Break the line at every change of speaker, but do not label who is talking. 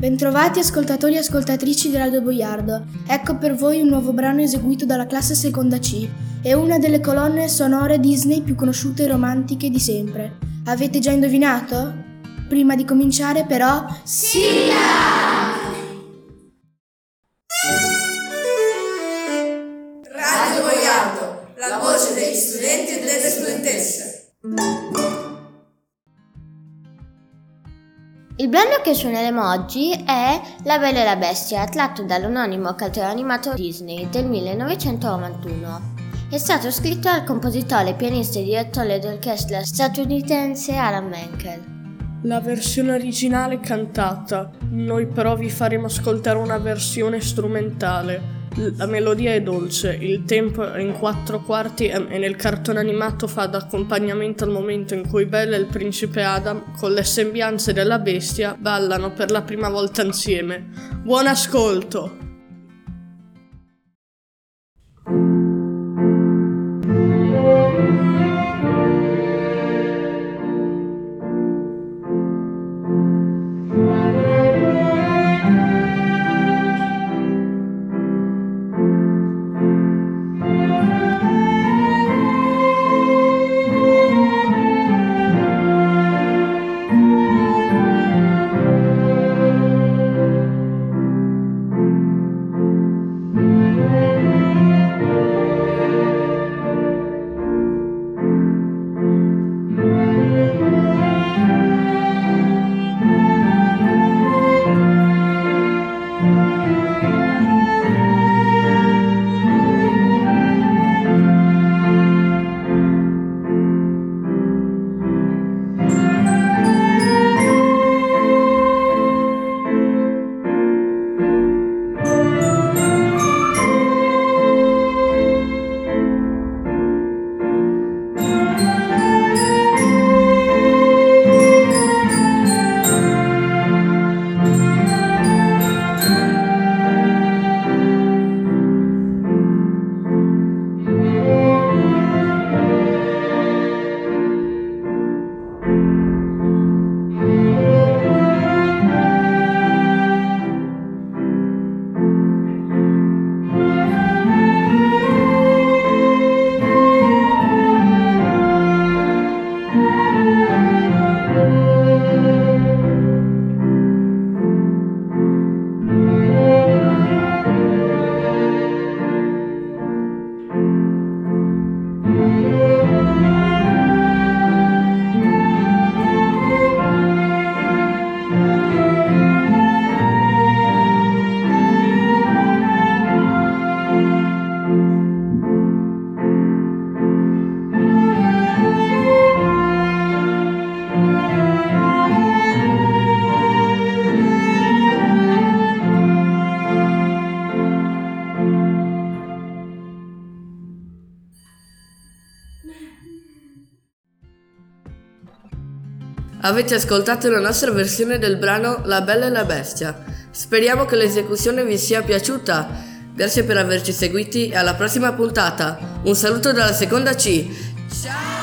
Bentrovati ascoltatori e ascoltatrici di Radio Boiardo. Ecco per voi un nuovo brano eseguito dalla classe seconda C. È una delle colonne sonore Disney più conosciute e romantiche di sempre. Avete già indovinato? Prima di cominciare però, sigla!
Radio Boiardo, la voce degli studenti e delle studentesse.
Il brano che suoneremo oggi è La Bella e la Bestia, tratto dall'anonimo cartone animato Disney del 1991. È stato scritto dal compositore, pianista e direttore d'orchestra statunitense Alan Menken.
La versione originale è cantata, noi però vi faremo ascoltare una versione strumentale. La melodia è dolce, il tempo è in 4/4 e nel cartone animato fa da accompagnamento al momento in cui Bella e il principe Adam, con le sembianze della bestia, ballano per la prima volta insieme. Buon ascolto!
Avete ascoltato la nostra versione del brano La Bella e la Bestia. Speriamo che l'esecuzione vi sia piaciuta. Grazie per averci seguiti e alla prossima puntata. Un saluto dalla seconda C. Ciao!